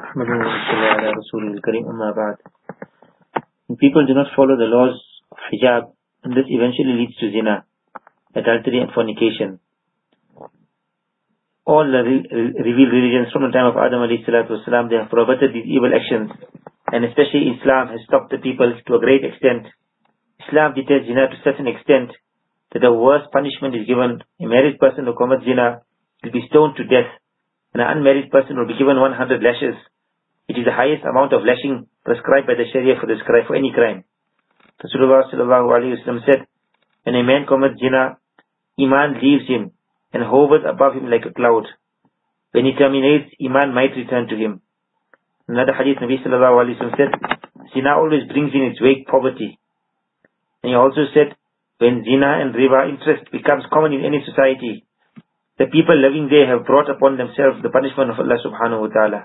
When people do not follow the laws of hijab, and this eventually leads to zina, adultery and fornication. All the revealed religions from the time of Adam alayhi salatu wasalam, they have prohibited these evil actions, and especially Islam has stopped the people to a great extent. Islam detests zina to such an extent that the worst punishment is given. A married person who commits zina will be stoned to death, and an unmarried person will be given 100 lashes. It is the highest amount of lashing prescribed by the Sharia for this crime, for any crime. Rasulullah sallallahu alayhi wasallam said, when a man commits zina, Iman leaves him and hovers above him like a cloud. When he terminates, Iman might return to him. Another hadith, Nabi sallallahu alayhi wasallam said, zina always brings in its wake poverty. And he also said, when zina and riba interest becomes common in any society, the people living there have brought upon themselves the punishment of Allah subhanahu wa ta'ala.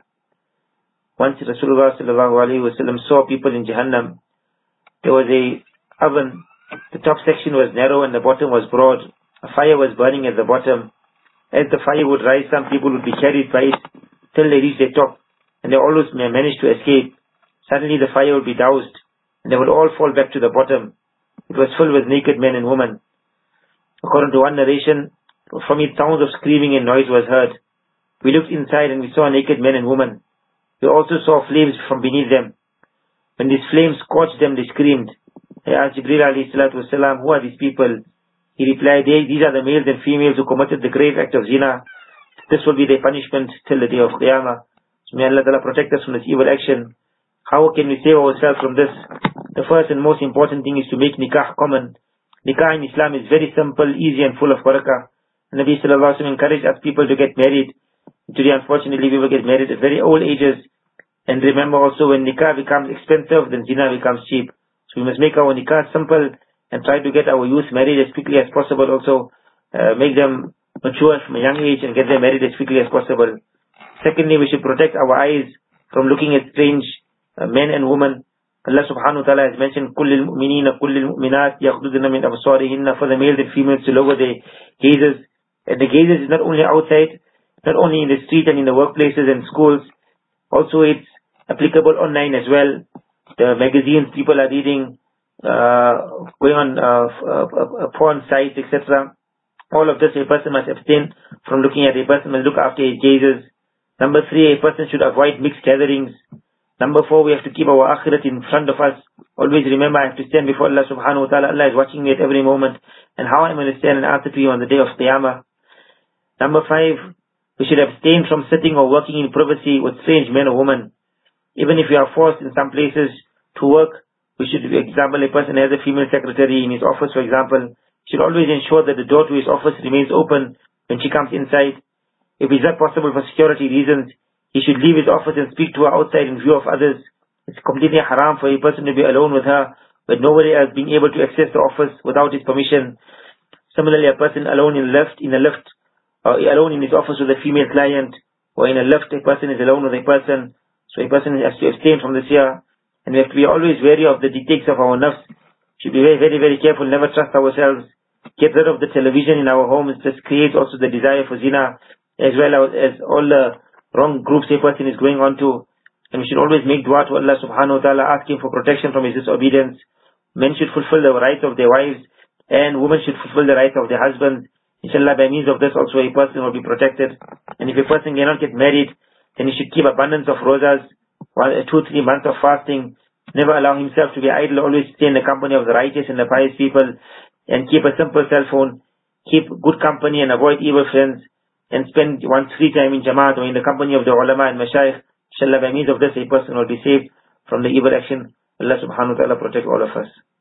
Once Rasulullah sallallahu alayhi wasallam saw people in Jahannam. There was a oven. The top section was narrow and the bottom was broad. A fire was burning at the bottom. As the fire would rise, some people would be carried by it till they reached the top, and they always managed to escape. Suddenly the fire would be doused, and they would all fall back to the bottom. It was filled with naked men and women. According to one narration, from it sounds of screaming and noise was heard. We looked inside and we saw naked men and women. We also saw flames from beneath them. When these flames scorched them, they screamed. I asked Jibreel alayhi salatu wasalam, who are these people? He replied, these are the males and females who committed the grave act of zina. This will be their punishment till the day of Qiyamah. So may Allah Ta'ala protect us from this evil action. How can we save ourselves from this? The first and most important thing is to make nikah common. Nikah in Islam is very simple, easy and full of barakah. Nabi sallallahu alayhi wa sallam encouraged us people to get married. Today, unfortunately, people get married at very old ages. And remember also, when nikah becomes expensive, then zina becomes cheap. So we must make our nikah simple and try to get our youth married as quickly as possible. Also, make them mature from a young age and get them married as quickly as possible. Secondly, we should protect our eyes from looking at strange men and women. Allah subhanahu wa ta'ala has mentioned, كُلِّ الْمُؤْمِنِينَ كُلِّ الْمُؤْمِنَاتِ يَغْضُضْنَ مِنْ أَبْصَارِهِنَّ, for the males and females to lower their gazes. And the gazes is not only outside, not only in the street and in the workplaces and schools, also it's applicable online as well. The magazines people are reading, going on porn sites, etc. All of this a person must abstain from looking at. A person must look after his gazes. Number 3, a person should avoid mixed gatherings. Number 4, we have to keep our akhirat in front of us. Always remember, I have to stand before Allah subhanahu wa ta'ala. Allah is watching me at every moment. And how I'm going to stand and answer to you on the day of Qiyamah. Number 5, we should abstain from sitting or working in privacy with strange men or women. Even if we are forced in some places to work, we should, for example, a person has a female secretary in his office, for example, should always ensure that the door to his office remains open when she comes inside. If it is not possible for security reasons, he should leave his office and speak to her outside in view of others. It's completely haram for a person to be alone with her, with nobody else being able to access the office without his permission. Similarly, a person alone in a lift, or alone in his office with a female client, or in a lift, a person is alone with a person. So a person has to abstain from this here. And we have to be always wary of the dictates of our nafs. Should be very, very, very careful, never trust ourselves. Get rid of the television in our homes. This creates also the desire for zina, as well as all the wrong groups a person is going on to. And we should always make dua to Allah subhanahu wa ta'ala, asking for protection from his disobedience. Men should fulfill the rights of their wives, and women should fulfill the rights of their husbands. Inshallah, by means of this also a person will be protected. And if a person cannot get married, then he should keep abundance of rozas, 2-3 months of fasting. Never allow himself to be idle, always stay in the company of the righteous and the pious people, and keep a simple cell phone. Keep good company and avoid evil friends, and spend one's free time in Jamaat or in the company of the ulama and mashayikh. Inshallah, by means of this a person will be saved from the evil action. Allah subhanahu wa ta'ala protect all of us.